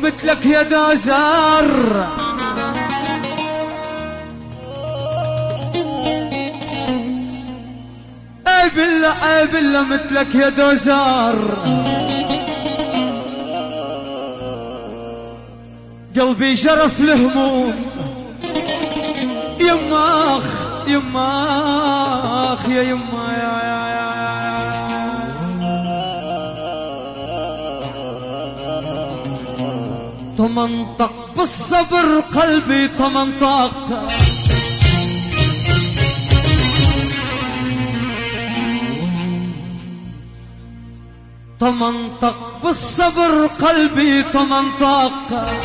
مثلك يا دوزر اي بالله اي بالله مثلك يا دوزر قلبي جرف الهموم يماخ يماخ يا يما يا تمنطق بالصبر قلبي تمنطق تمنطق بالصبر قلبي تمنطق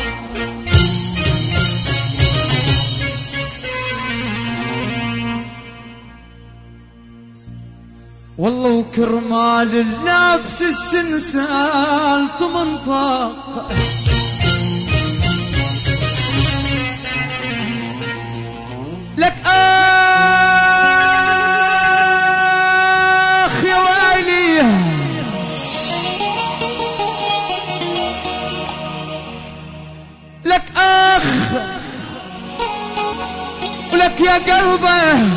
والله وكرمال اللابس السنسال تمنطق لك آخ يا ويلي لك آخ ولك يا قلبه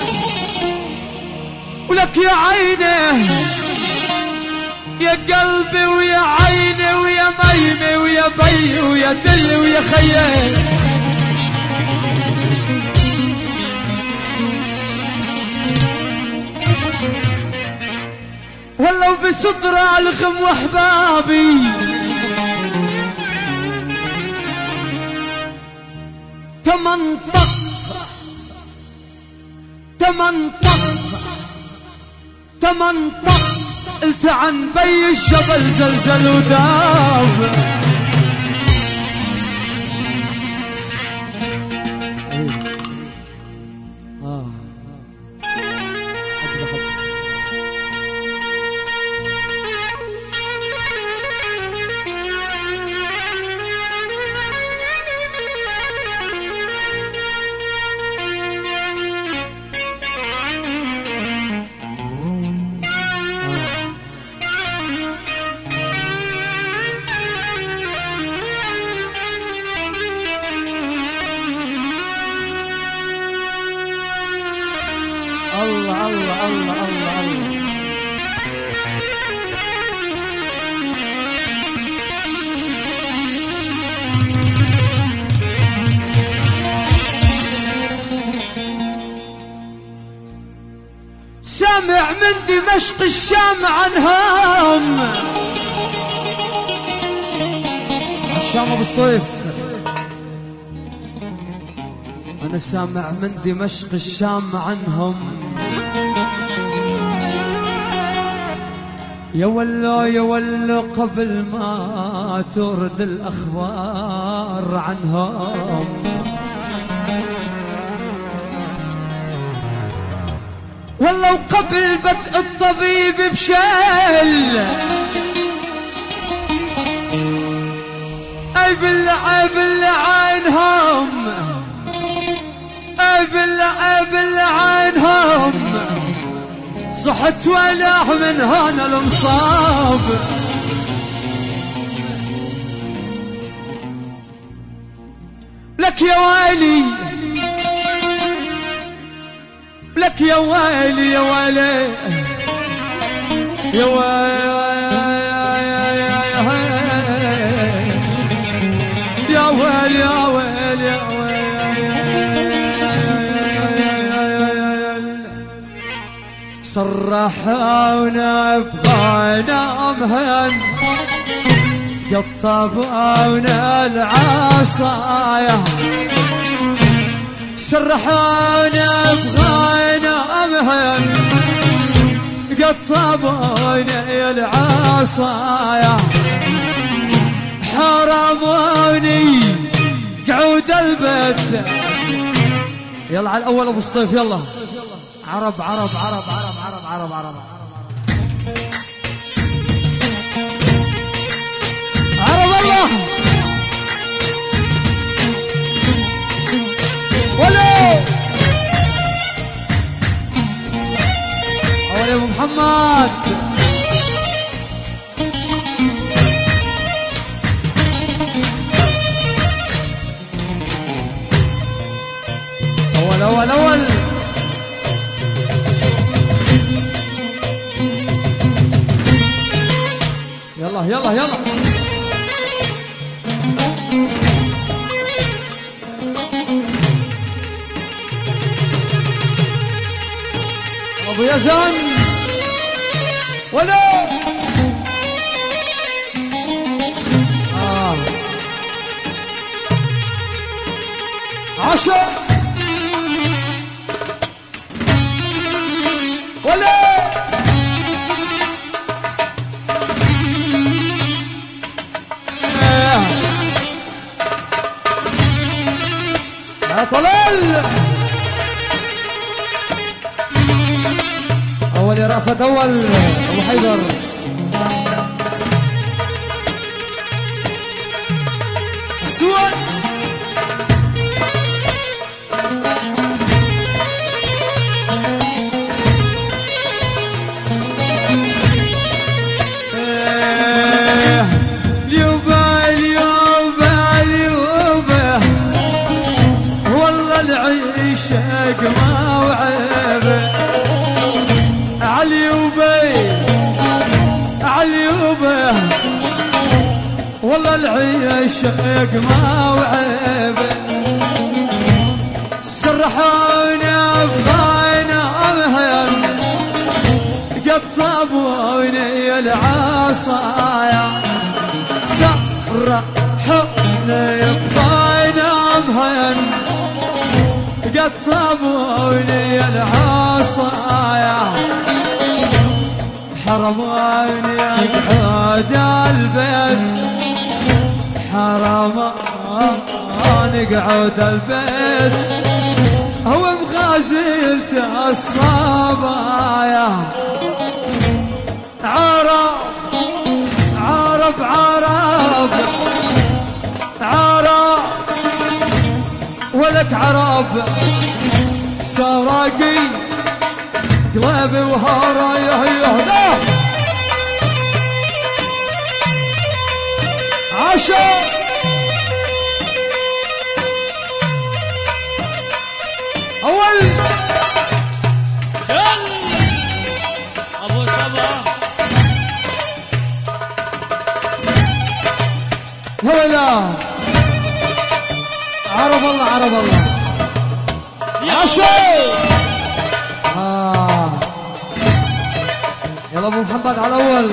ولك يا عيني يا قلبي ويا عيني ويا ميمي ويا بي ويا دلي ويا خيي ولو بصدر الغم واحبابي تمنطق تمنطق تمنطق قلت عن بي الجبل زلزل وداب الله الله الله الله الله سامع من دمشق الشام عنهم الشام ابو الصيف أنا سامع من دمشق الشام عنهم يا ولو يا ولو قبل ما تورد الأخبار عنهم والله قبل بدء الطبيب بشل أي بالله بالله عينهم بالله عينهم صحت ولاح من هنا المصاب لك يا ويلي لك يا ويلي يا ويلي يا ويلي يا ويلي يا ويلي يا ويلي صرحونا بغانا مهن قطبونا العصايا سرحونا بغانا مهن قطبونا العصايا حرموني قعود البيت يلا على الأول أبو الصيف يلا عرب عرب عرب عرب عرب عرب عرب عرب الله ولو أول أبو محمد اول اول يلا يلا يلا ابو يزن ولا عشر ولا يا طلال اول يا رأفت اول ابو حيدر السوق العيشك ما وعيبه عليوبه والله العيشك ما وعيبه سرحوني بغاينا مهن قطبوني العصايا سرحوني بغاينا مهن قطبوني العصايا حرموني اقعد البيت حرموني اقعد البيت هو مغازلت الصبايا عرب عرب عرب عرب ولك عرب سراقي قلبي وهرايا يهدى عشا اول شل ابو صباح هلا عرب الله عرب الله عشا يلا ابو محمد على الاول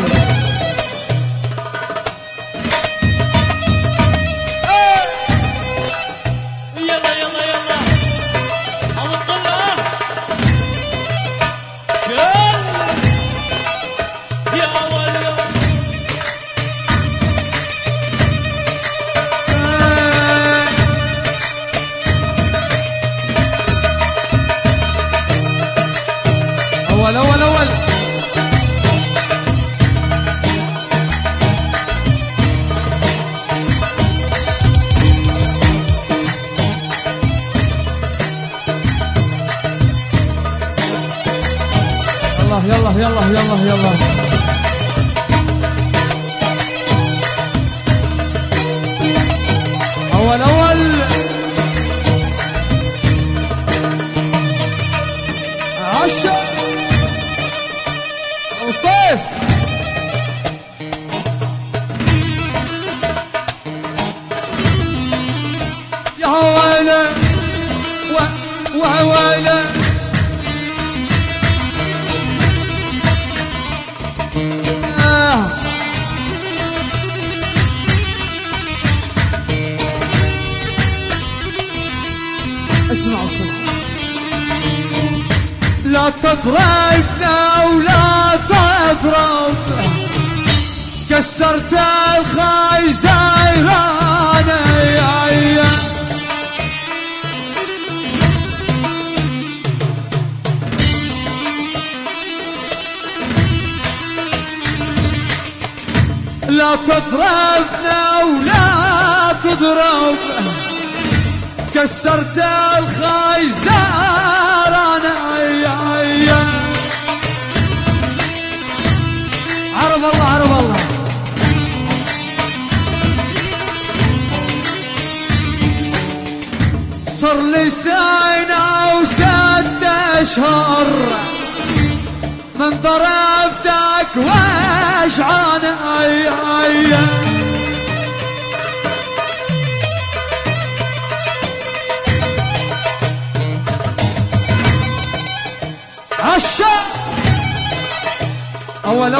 يلا يلا يلا ابو الطلة شل يا اول اول اول اول يلا يلا يلا يلا اول اول عشا مصطفى يا ويلي ويلي اسمعوا لا تضربنا ولا تضرب كسرت الخيزيرانة يا لا تضربنا ولا تضرب كسرت الخيزرانة عرب الله عرب الله صار لي سنة وست اشهر من ضربتك واشعان عشا اول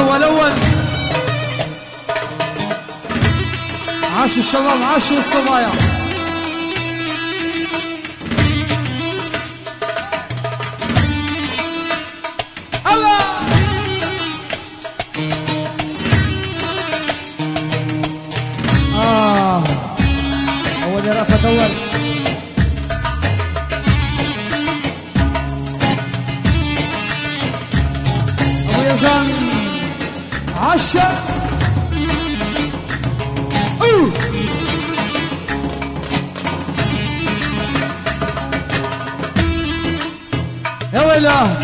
عاشوا الشباب عاشوا الصبايا الله اول يا رأفت اول ابو يزن عشا يا ويله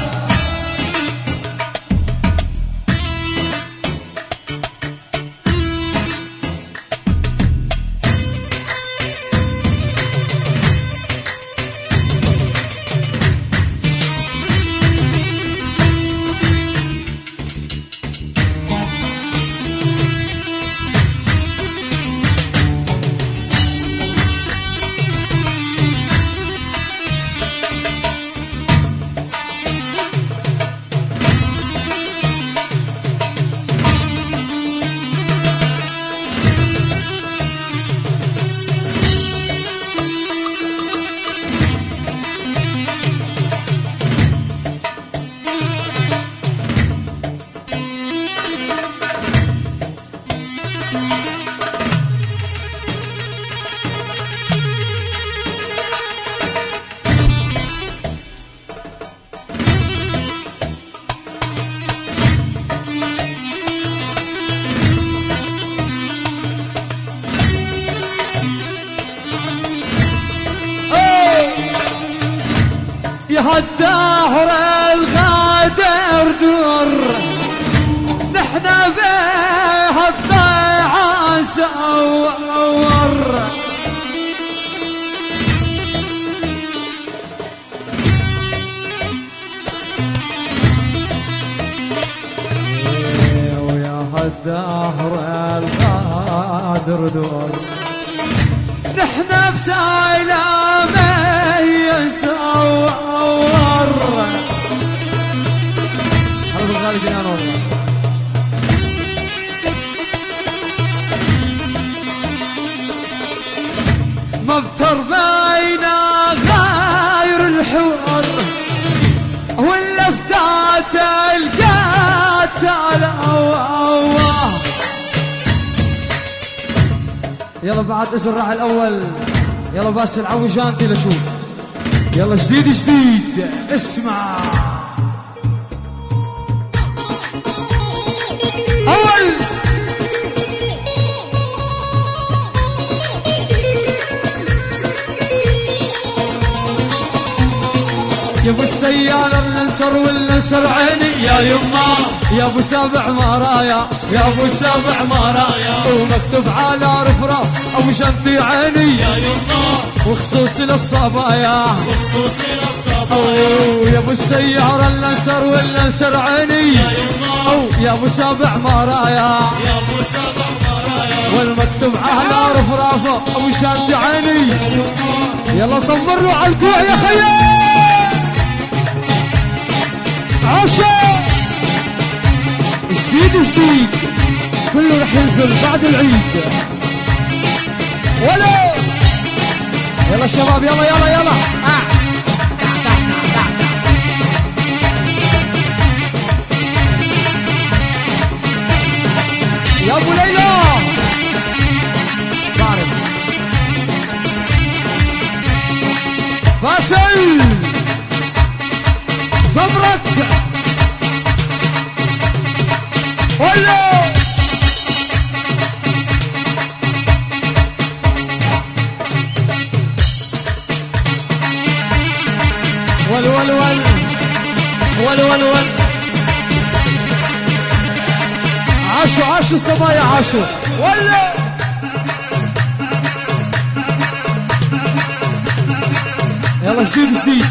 هالدهر الغادر دور نحنا بيه الضيعة سور ويا هالدهر الغادر دور نحنا بسلامة يسور هذا الغالي جنان والله مبتر بين غاير الحوار ولا فتات القاتل يلا بعد اسر راح الاول يلا بس العوجانتي لشوف يلا جديد اسمع اول يا ابو السيارة النسر والنسر عيني يا يما يا ابو سبع مرايا يا ابو سبع مرايا ومكتوب على رفرف ابو شنطي عيني يا يما وخصوصي للصبايا وخصوصي للصبايا يا ابو السيارة النسر والنسر عيني يا يما يا ابو سبع مرايا يا ابو سبع مرايا والمكتوب على رفرف ابو شنطي عيني يلا صبروا على الكوع يا خيال عشا جديد كله رح ينزل بعد العيد ولا يلا شباب يلا يا ابو ليلى بارد باسل صبرك ولا ول عاشوا الصبايا عاشوا ولا يلا جديد جديد.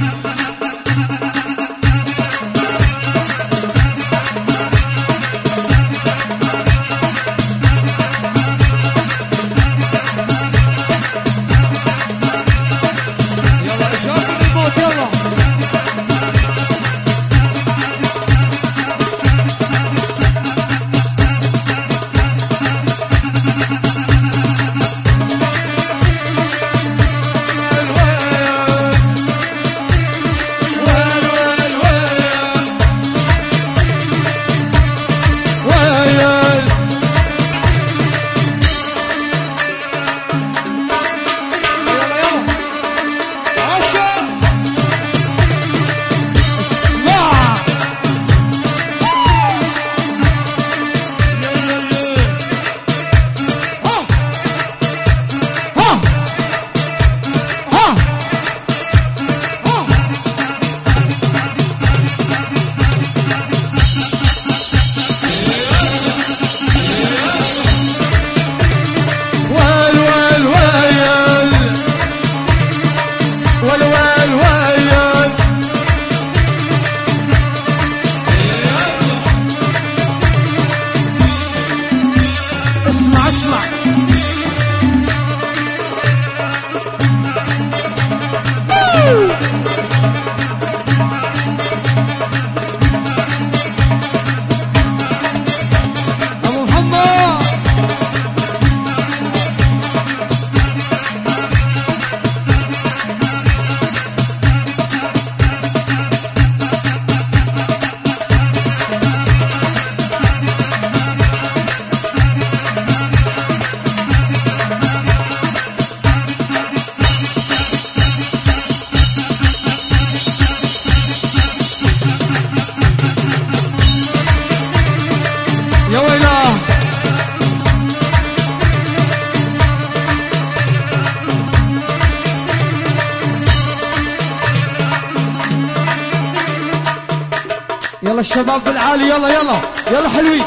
يلا الشباب بالعالي يلا يلا يلا حلوين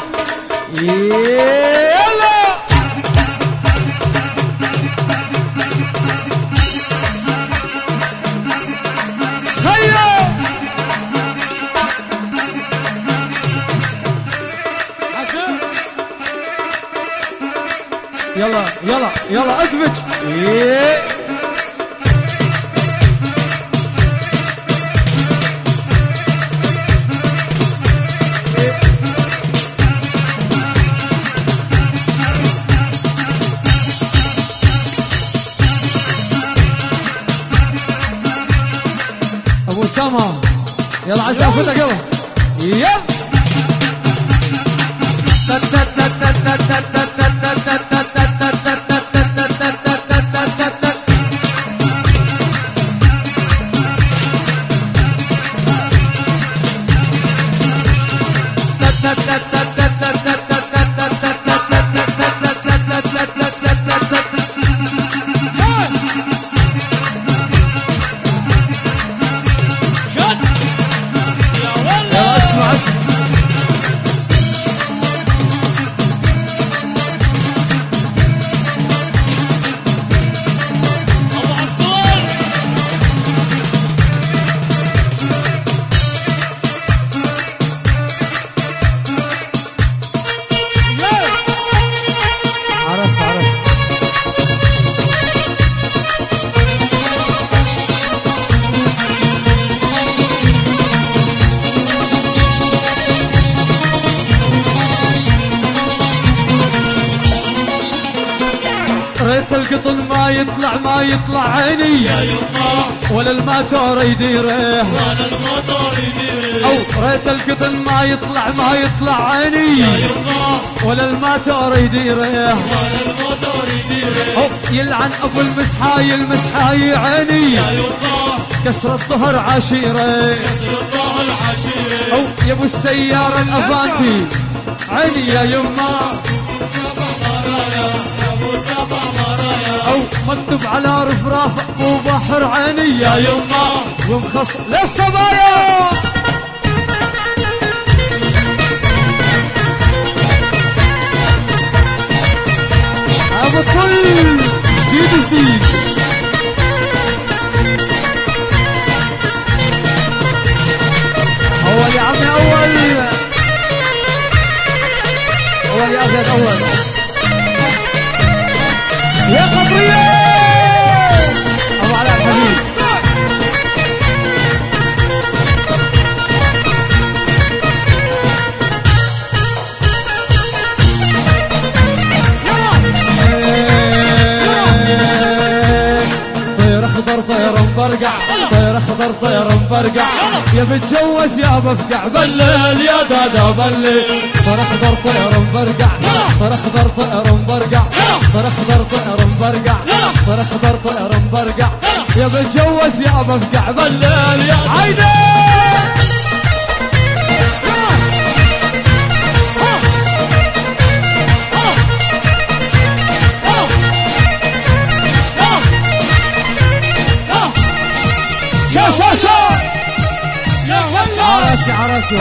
يلا هيا يلا يلا يلا ادمج ابو اسامه يلا عايز اخذك يلا يلا ريت القطن ما يطلع عيني يا يما ولا الماتور يديره وانا الموتور يدير او ريت القطن ما يطلع عيني يا يما ولا الماتور يديره وانا الموتور يدير او يلعن ابو المسحاي عيني يا يما كسر الظهر عشيره كسر الظهر عشيره او يا ابو السياره الافانتي عيني يا يما او مكتوب على رفراف ابو بحر عيني يا يما ومخص للصبايا ابو الطل جديد مبرقع طير اخضر طير مبرقع يا بتجوز يا بفقع بالليل يا دادا بالليل طير اخضر طير مبرقع طير اخضر طير مبرقع طير اخضر طير مبرقع طير اخضر طير مبرقع يا بتجوز يا بفقع بالليل يا عيني شا عرسي عرسي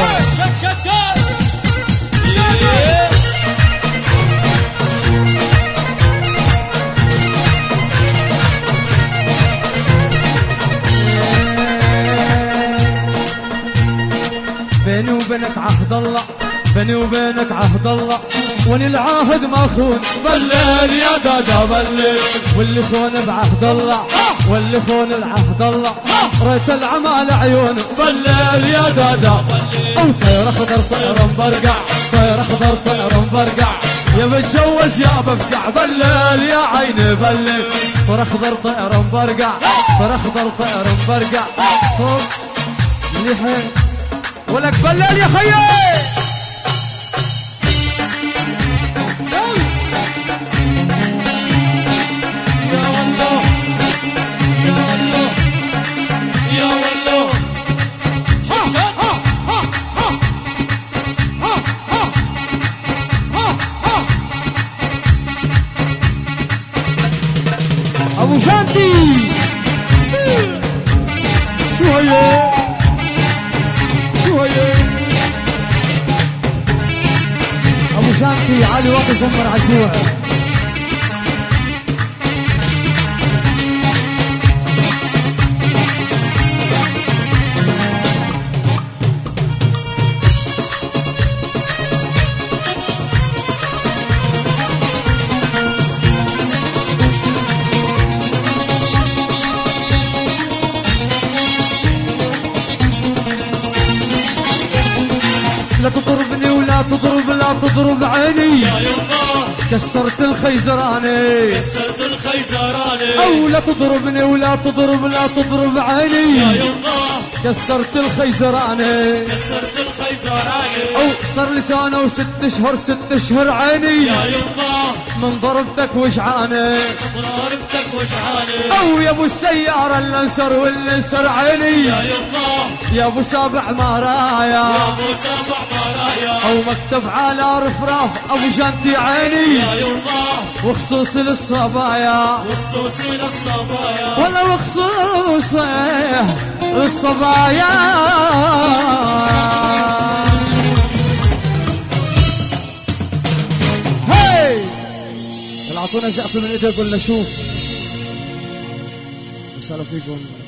بيني وبينك عهد الله بيني وبينك عهد الله واني العهد ما خون بالليل يا دادا بالليل واللي خون بعهد الله واللي خون العهد الله ريت العمى لعيونه بالليل يا دادا او طير اخضر طير مبرقع طير اخضر طير مبرقع يا بتجوز يا بفقع بالليل يا عيني بالليل طير اخضر طير مبرقع طير اخضر طير مبرقع فوق لحين ولك بالليل يا خيي ابو شانتي شو هي شو هي ابو شانتي علي وقت زمر عالجوع لا تضربني ولا تضرب لا تضرب عيني يا يما كسرت الخيزراني كسرت الخيزراني او لا تضربني ولا تضرب لا تضرب عيني يا يما كسرت الخيزراني كسرت الخيزراني او صار لي سنة وست شهور ست شهور عيني يا يما من ضربتك وجعاني ضربتك وجعاني او يا ابو السيارة اللي انسر واللي انسر عيني يا يما يا ابو سابع مرايا يا ابو سبع مرايا او مكتب على رفراف ابو جنتي عيني يا يما وخصوصي للصبايا وخصوصي للصبايا ولا وخصوصي للصبايا هاي اعطونا زقفه من ايدك قلنا شوف مساء فيكم